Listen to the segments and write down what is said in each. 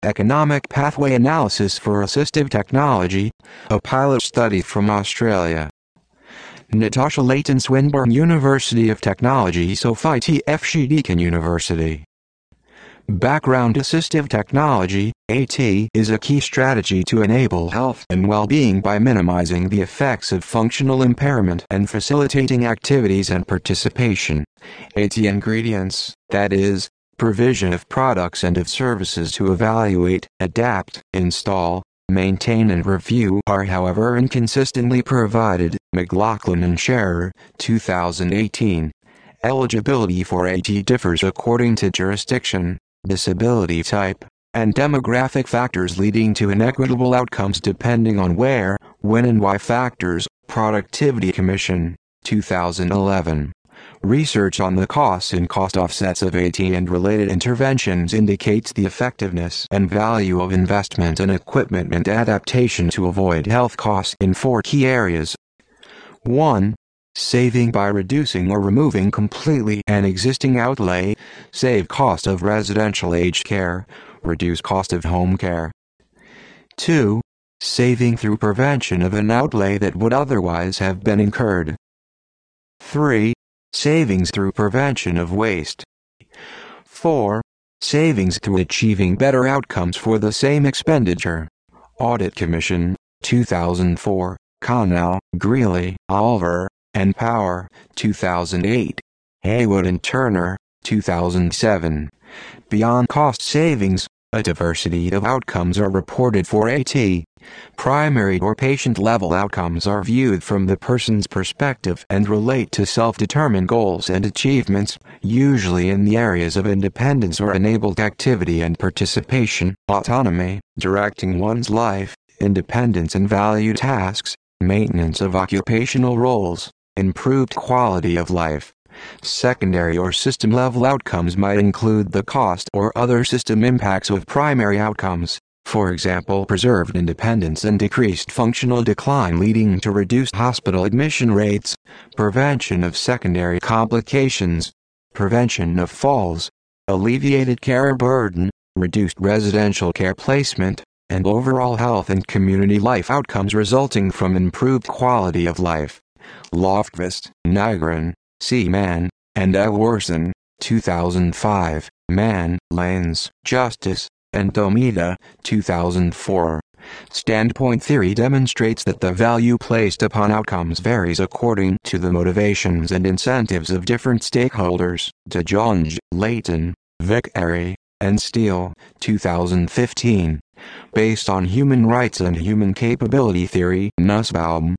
Economic Pathway Analysis for Assistive Technology, a pilot study from Australia. Natasha Layton, Swinburne University of Technology, Sophie TFG Deakin University. Background: Assistive technology, AT, is a key strategy to enable health and well-being by minimizing the effects of functional impairment and facilitating activities and participation. AT ingredients, that is, provision of products and of services to evaluate, adapt, install, maintain and review, are however inconsistently provided. McLaughlin and Scherer, 2018. Eligibility for AT differs according to jurisdiction, disability type, and demographic factors, leading to inequitable outcomes depending on where, when and why. Factors. Productivity Commission, 2011. Research on the costs and cost offsets of AT and related interventions indicates the effectiveness and value of investment in equipment and adaptation to avoid health costs in 4 key areas. 1. Saving by reducing or removing completely an existing outlay, save cost of residential aged care, reduce cost of home care. 2. Saving through prevention of an outlay that would otherwise have been incurred. 3. Savings through prevention of waste. 4. Savings through achieving better outcomes for the same expenditure. Audit Commission, 2004, Connell, Greeley, Oliver, and Power, 2008. Haywood and Turner, 2007. Beyond cost savings, a diversity of outcomes are reported for AT. Primary or patient-level outcomes are viewed from the person's perspective and relate to self-determined goals and achievements, usually in the areas of independence or enabled activity and participation, autonomy, directing one's life, independence and value tasks, maintenance of occupational roles, improved quality of life. Secondary or system-level outcomes might include the cost or other system impacts of primary outcomes, for example preserved independence and decreased functional decline leading to reduced hospital admission rates, prevention of secondary complications, prevention of falls, alleviated care burden, reduced residential care placement, and overall health and community life outcomes resulting from improved quality of life. Lofquist, Nygren, C. Mann, and L. Worson, 2005, Mann, Lanes, Justice, and Tomita, 2004. Standpoint theory demonstrates that the value placed upon outcomes varies according to the motivations and incentives of different stakeholders. DeJonge, Layton, Vickery, and Steele, 2015. Based on human rights and human capability theory. Nussbaum,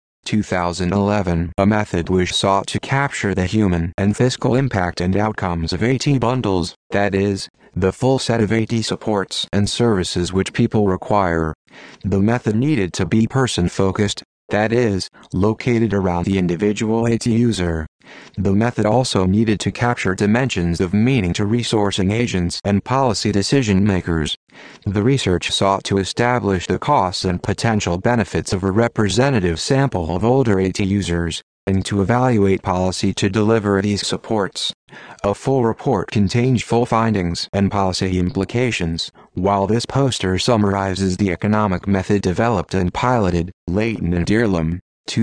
2011. A method which sought to capture the human and fiscal impact and outcomes of AT bundles, that is, the full set of AT supports and services which people require. The method needed to be person-focused, that is, located around the individual AT user. The method also needed to capture dimensions of meaning to resourcing agents and policy decision-makers. The research sought to establish the costs and potential benefits of a representative sample of older AT users, and to evaluate policy to deliver these supports. A full report contains full findings and policy implications, while this poster summarizes the economic method developed and piloted. Layton and Dearlam,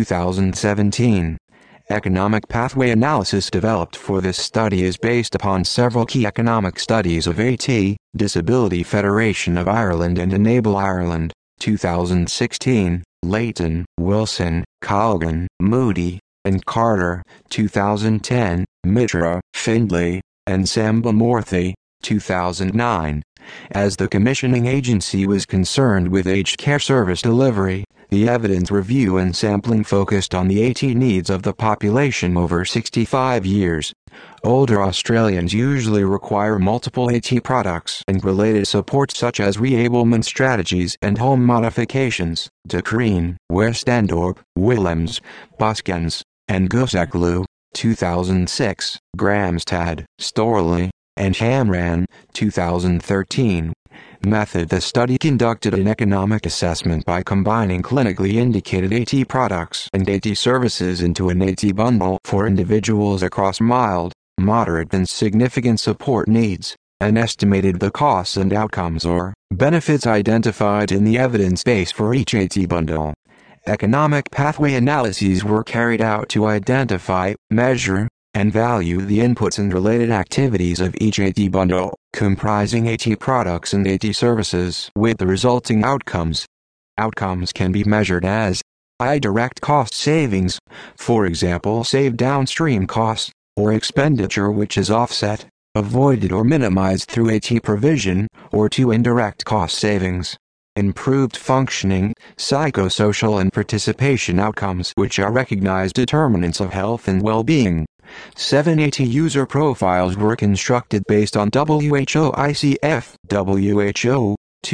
2017. Economic pathway analysis developed for this study is based upon several key economic studies of AT, Disability Federation of Ireland and Enable Ireland, 2016, Layton, Wilson, Colgan, Moody, and Carter, 2010, Mitra, Findlay, and Sambamurthy, 2009. As the commissioning agency was concerned with aged care service delivery, the evidence review and sampling focused on the AT needs of the population over 65 years. Older Australians usually require multiple AT products and related support such as reablement strategies and home modifications. De Creen, Westendorp, Willems, Buskins, and Guseglu, 2006, Gramstad, Storley, and Hamran, 2013. Method: the study conducted an economic assessment by combining clinically indicated AT products and AT services into an AT bundle for individuals across mild, moderate and significant support needs. and estimated the costs and outcomes or benefits identified in the evidence base for each AT bundle. Economic pathway analyses were carried out to identify, measure, and value the inputs and related activities of each AT bundle, comprising AT products and AT services, with the resulting outcomes. Outcomes can be measured as direct cost savings, for example save downstream costs, or expenditure which is offset, avoided or minimized through AT provision, or to indirect cost savings. Improved functioning, psychosocial and participation outcomes which are recognized determinants of health and well-being. 7 AT user profiles were constructed based on WHO ICF WHO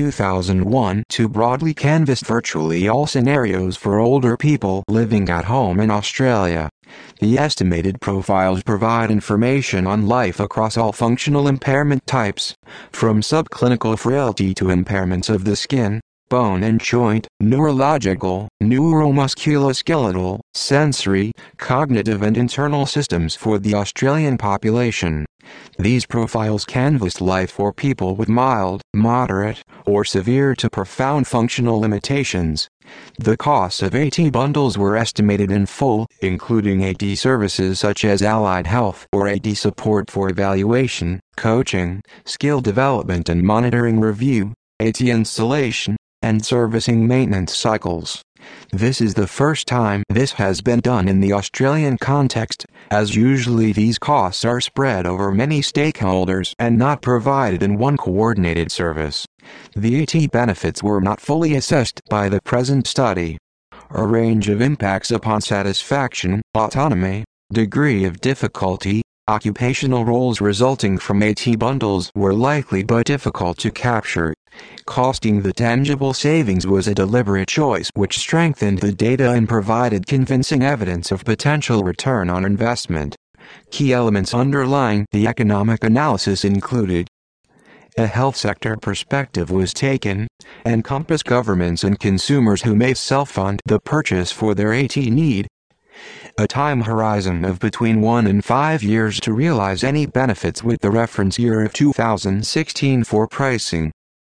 2001 to broadly canvass virtually all scenarios for older people living at home in Australia. The estimated profiles provide information on life across all functional impairment types, from subclinical frailty to impairments of the skin, bone and joint, neurological, neuromusculoskeletal, sensory, cognitive and internal systems for the Australian population. These profiles canvassed life for people with mild, moderate, or severe to profound functional limitations. The costs of AT bundles were estimated in full, including AT services such as allied health or AT support for evaluation, coaching, skill development and monitoring review, AT installation, and servicing maintenance cycles. This is the first time this has been done in the Australian context, as usually these costs are spread over many stakeholders and not provided in one coordinated service. The AT benefits were not fully assessed by the present study. A range of impacts upon satisfaction, autonomy, degree of difficulty, occupational roles resulting from AT bundles were likely but difficult to capture. Costing the tangible savings was a deliberate choice which strengthened the data and provided convincing evidence of potential return on investment. Key elements underlying the economic analysis included: a health sector perspective was taken, encompass governments and consumers who may self-fund the purchase for their AT need, a time horizon of between 1 and 5 years to realize any benefits with the reference year of 2016 for pricing.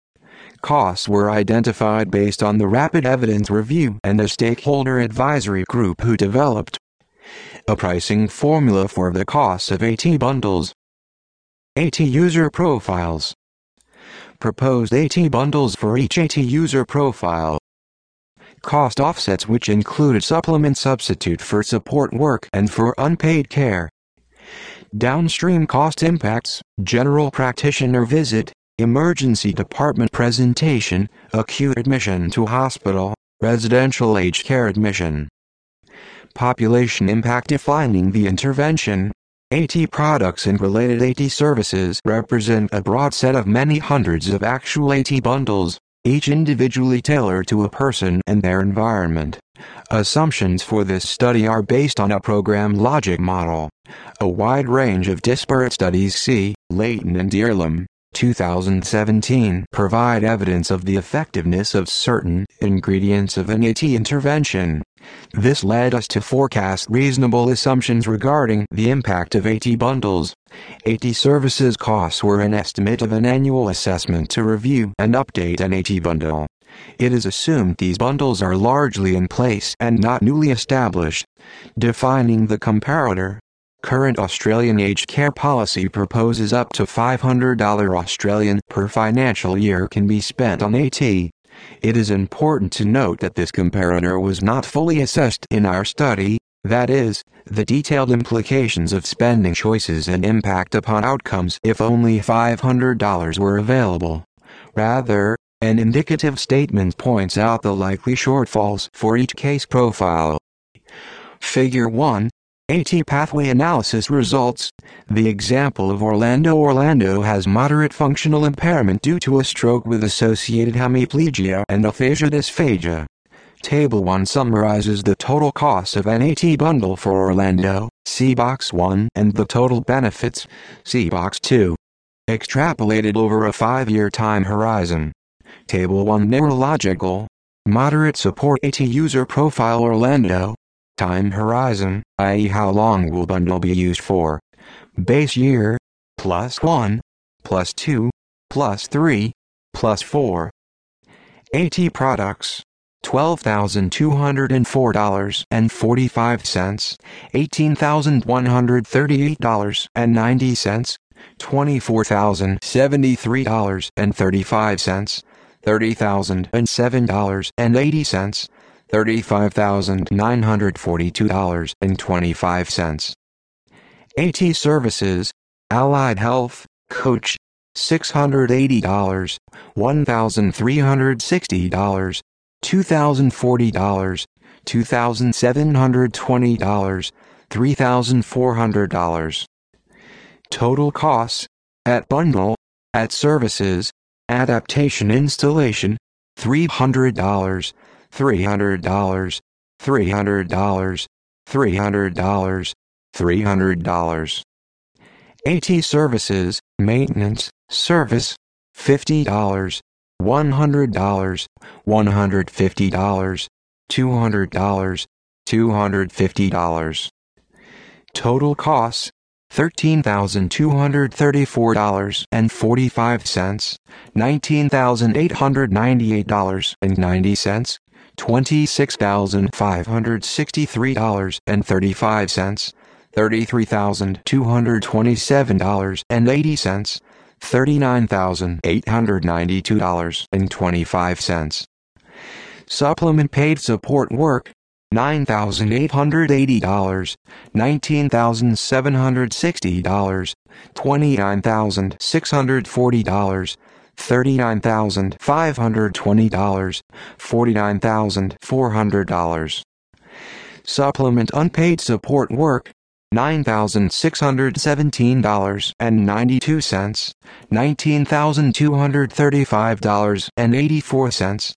Costs were identified based on the rapid evidence review and a stakeholder advisory group who developed a pricing formula for the costs of AT bundles. AT user profiles. Proposed AT bundles for each AT user profile. Cost offsets which included supplement substitute for support work and for unpaid care. Downstream cost impacts, general practitioner visit, emergency department presentation, acute admission to hospital, residential aged care admission. Population impact defining the intervention. AT products and related AT services represent a broad set of many hundreds of actual AT bundles, each individually tailored to a person and their environment. Assumptions for this study are based on a program logic model. A wide range of disparate studies C. Layton and Earlham, 2017 provide evidence of the effectiveness of certain ingredients of an AT intervention. This led us to forecast reasonable assumptions regarding the impact of AT bundles. AT services costs were an estimate of an annual assessment to review and update an AT bundle. It is assumed these bundles are largely in place and not newly established. Defining the comparator. Current Australian aged care policy proposes up to $500 Australian per financial year can be spent on AT. It is important to note that this comparator was not fully assessed in our study, that is, the detailed implications of spending choices and impact upon outcomes if only $500 were available. Rather, an indicative statement points out the likely shortfalls for each case profile. Figure 1. AT pathway analysis results. The example of Orlando has moderate functional impairment due to a stroke with associated hemiplegia and aphasia dysphagia. Table 1 summarizes the total cost of an AT bundle for Orlando, see box 1, and the total benefits, see box 2. Extrapolated over a 5-year time horizon. Table 1 neurological, moderate support AT user profile Orlando. Time horizon, i.e. how long will bundle be used for. Base year, +1, plus 2, plus 3, plus 4. AT products. $12,204.45, $18,138.90, $24,073.35, $30,007.80, $35,942.25. AT services, Allied Health, Coach, $680, $1,360, $2,040, $2,720, $3,400. Total costs, at bundle, at services, adaptation installation, $300, $300, $300, $300, $300. AT services, maintenance, service, $50, $100, $150, $200, $250. Total costs, $13,234.45, $19,898.90, $26,563.35, $33,227.80, $39,892.25. Supplement paid support work, $9,880, $19,760, $29,640, $39,520, $49,400. Supplement unpaid support work, $9,617.92, $19,235.84,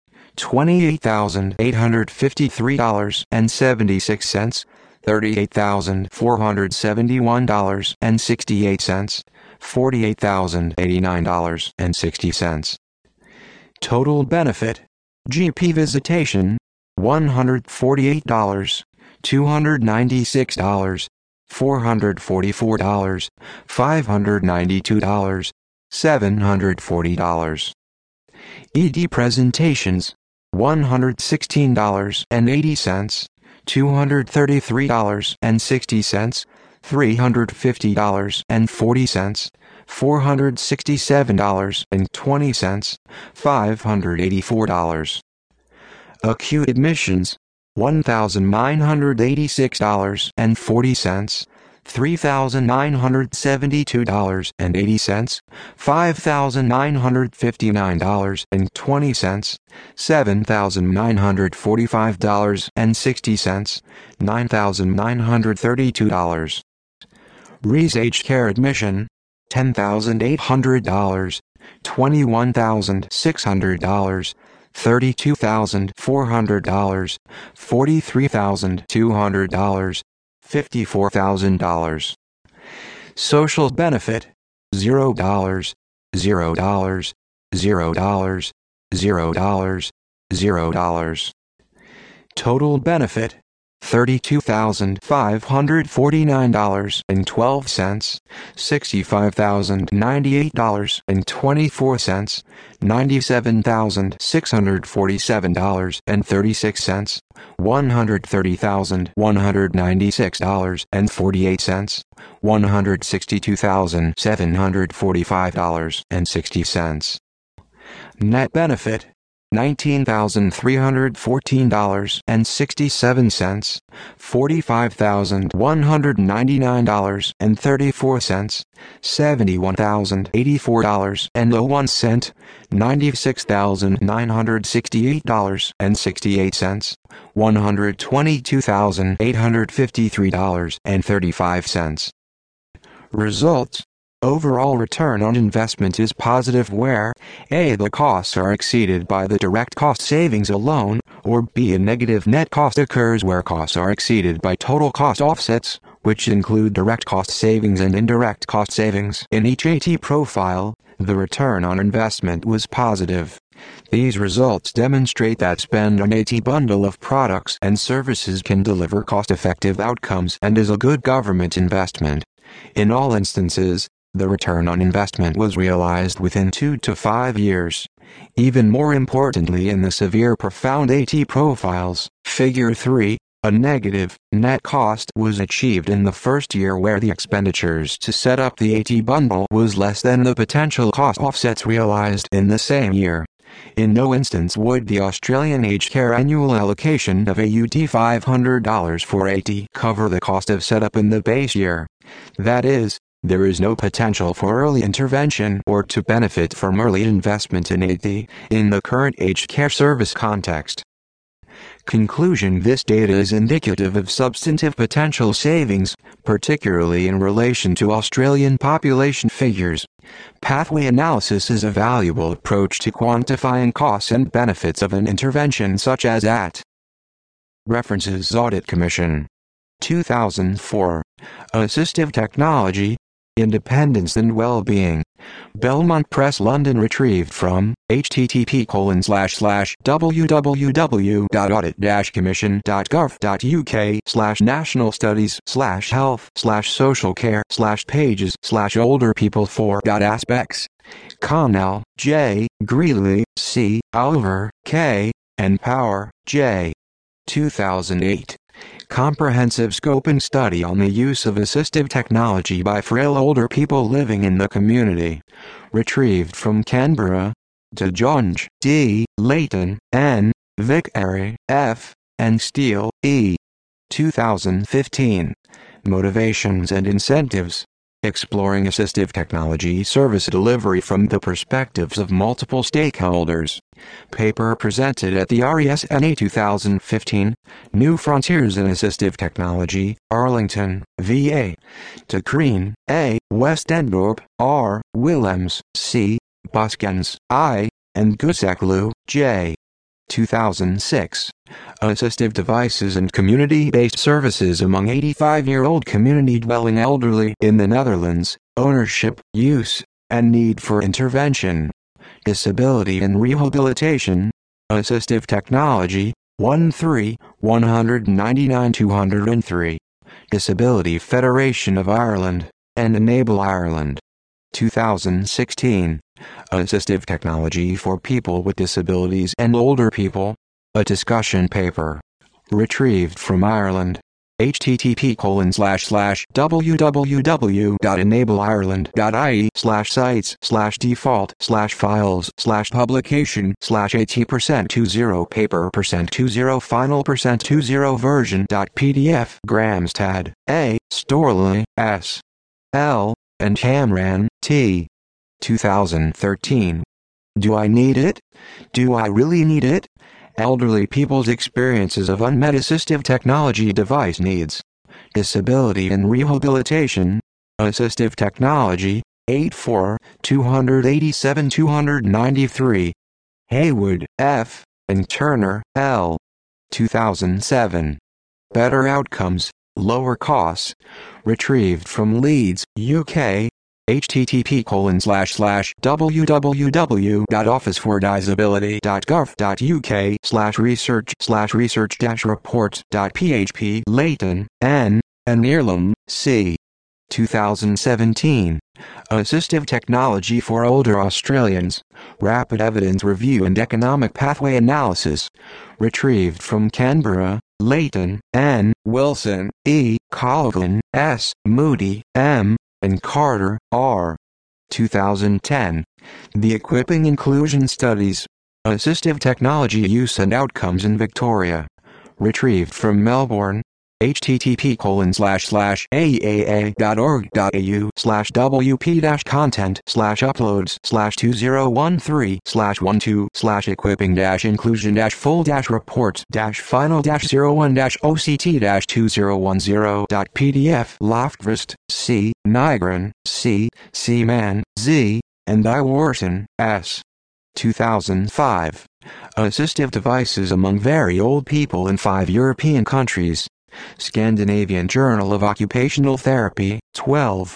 $28,853.76, $38,471.68, $48,089.60. Total benefit, GP visitation, $148, $296, $444, $592, $740. ED presentations, $116.80, $233.60, $350.40, $467.20, $584. Acute admissions, $1,986.40, $3,972.80, $5,959.20, $7,945.60, $9,932. Aged care admission, $10,800, $21,600, $32,400, $43,200, $54,000. Social benefit, $0, $0, $0, $0, $0, $0. Total benefit, $32,549.12, $65,098.24, $97,647.36, $130,196.48, $162,745.60. Net benefit, $19,314.67, $45,199.34, $71,084.01, $96,968.68, $122,853.35. Results. Overall return on investment is positive where A. the costs are exceeded by the direct cost savings alone, or B. a negative net cost occurs where costs are exceeded by total cost offsets, which include direct cost savings and indirect cost savings. In each AT profile, the return on investment was positive. These results demonstrate that spend on AT bundle of products and services can deliver cost-effective outcomes and is a good government investment. In all instances, The return on investment was realized within 2 to 5 years. Even more importantly, in the severe profound AT profiles, Figure 3, a negative net cost was achieved in the first year where the expenditures to set up the AT bundle was less than the potential cost offsets realized in the same year. In no instance would the Australian aged care annual allocation of AUD $500 for AT cover the cost of setup in the base year. That is, there is no potential for early intervention or to benefit from early investment in AT in the current aged care service context. Conclusion: this data is indicative of substantive potential savings, particularly in relation to Australian population figures. Pathway analysis is a valuable approach to quantifying costs and benefits of an intervention such as AT. References: Audit Commission. 2004. Assistive Technology, Independence and Well-Being. Belmont Press, London. Retrieved from http://www.audit-commission.gov.uk/national studies/health/social care/pages/older people 4.aspects. Connell, J., Greeley, C., Oliver, K., and Power, J. 2008. Comprehensive Scoping Study on the Use of Assistive Technology by Frail Older People Living in the Community. Retrieved from Canberra. De Jonge, D., Leighton, N., Vickery, F., and Steele, E. 2015. Motivations and Incentives. Exploring Assistive Technology Service Delivery from the Perspectives of Multiple Stakeholders. Paper presented at the RESNA 2015. New Frontiers in Assistive Technology, Arlington, VA. De Creen, A., Westendorp, R., Willems, C., Buskens, I., and Guseklu, J. 2006. Assistive Devices and Community-Based Services Among 85-year-old Community-Dwelling Elderly in the Netherlands, Ownership, Use, and Need for Intervention. Disability and Rehabilitation. Assistive Technology, 1-3-199-203. Disability Federation of Ireland, and Enable Ireland. 2016. Assistive Technology for People with Disabilities and Older People. A discussion paper. Retrieved from Ireland. http://www.enableireland.ie/sites/default/files/publication/80%20 paper%20 final%20 version.pdf. Gramstad, A., Storley, S. L., and Hamran, T. 2013. Do I need it? Do I really need it? Elderly people's experiences of unmet assistive technology device needs. Disability and Rehabilitation. Assistive Technology, 84-287-293. Haywood, F., and Turner, L. 2007. Better Outcomes, Lower Costs. Retrieved from Leeds, UK. http://www.office4disability.gov.uk/research/reports.php. Leighton, N., and Earlham, C. 2017. Assistive Technology for Older Australians, Rapid Evidence Review and Economic Pathway Analysis. Retrieved from Canberra. Leighton, N., Wilson, E., Colvin, S., Moody, M., and Carter, R. 2010. The Equipping Inclusion Studies. Assistive Technology Use and Outcomes in Victoria. Retrieved from Melbourne. http://aaa.org.au/wp-content/uploads/2013/1/2/equipping-inclusion-full-report-final-010.pdf. Loftvest, C., Nygren, C., Seaman, Z., and I. Wharton, S. 2005. Assistive Devices Among Very Old People in 5 European Countries. Scandinavian Journal of Occupational Therapy, 12,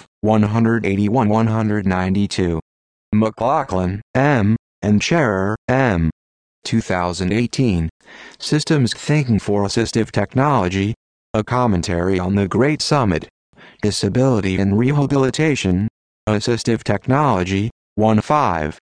181-192. McLaughlin, M., and Scherer, M. 2018. Systems Thinking for Assistive Technology. A Commentary on the Great Summit. Disability and Rehabilitation. Assistive technology, 15.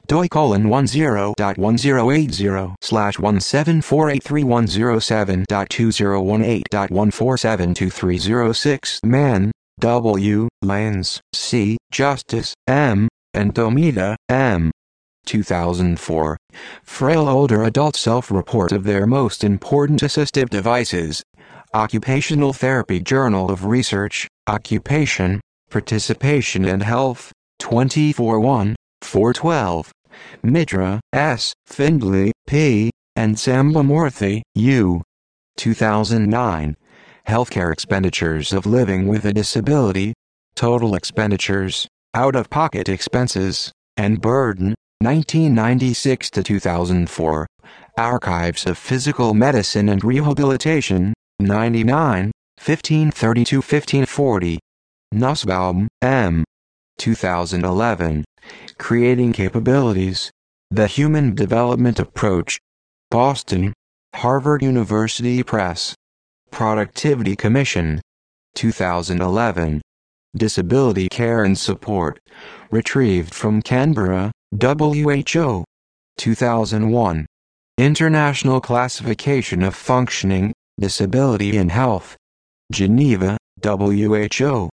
doi:10.1080/17483107.2018.1472306 Mann, W., Lyons, C., Justice, M., and Tomita, M. 2004. Frail older adult self-report of their most important assistive devices. Occupational Therapy Journal of Research, Occupation, Participation and Health, 24-1, 412. Mitra, S., Findley, P., and Sambamurthy, U. 2009. Healthcare Expenditures of Living with a Disability, Total Expenditures, Out-of-Pocket Expenses, and Burden, 1996 to 2004. Archives of Physical Medicine and Rehabilitation, 99, 1532-1540. Nussbaum, M. 2011. Creating Capabilities. The Human Development Approach. Boston, Harvard University Press. Productivity Commission. 2011. Disability Care and Support. Retrieved from Canberra, WHO. 2001. International Classification of Functioning, Disability in Health. Geneva, WHO.